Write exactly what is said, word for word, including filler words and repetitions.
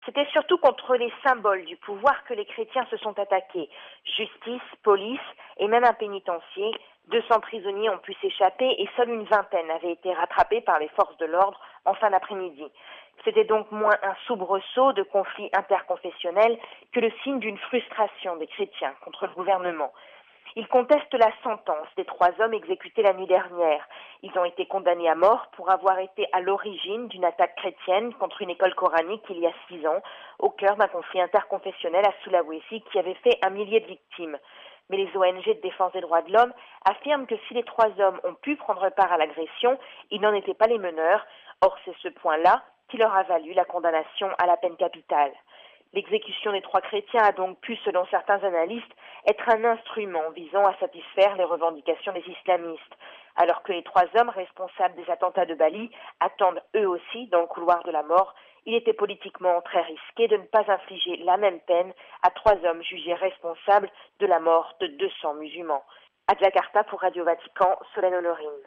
C'était surtout contre les symboles du pouvoir que les chrétiens se sont attaqués. Justice, police et même un pénitencier. deux cents prisonniers ont pu s'échapper et seule une vingtaine avaient été rattrapés par les forces de l'ordre en fin d'après-midi. C'était donc moins un soubresaut de conflit interconfessionnel que le signe d'une frustration des chrétiens contre le gouvernement. Ils contestent la sentence des trois hommes exécutés la nuit dernière. Ils ont été condamnés à mort pour avoir été à l'origine d'une attaque chrétienne contre une école coranique il y a six ans, au cœur d'un conflit interconfessionnel à Sulawesi qui avait fait un millier de victimes. Mais les O N G de défense des droits de l'homme affirment que si les trois hommes ont pu prendre part à l'agression, ils n'en étaient pas les meneurs. Or, c'est ce point-là qui leur a valu la condamnation à la peine capitale. L'exécution des trois chrétiens a donc pu, selon certains analystes, être un instrument visant à satisfaire les revendications des islamistes, alors que les trois hommes responsables des attentats de Bali attendent eux aussi dans le couloir de la mort. Il était politiquement très risqué de ne pas infliger la même peine à trois hommes jugés responsables de la mort de deux cents musulmans. À Jakarta pour Radio Vatican, Solène Honorine.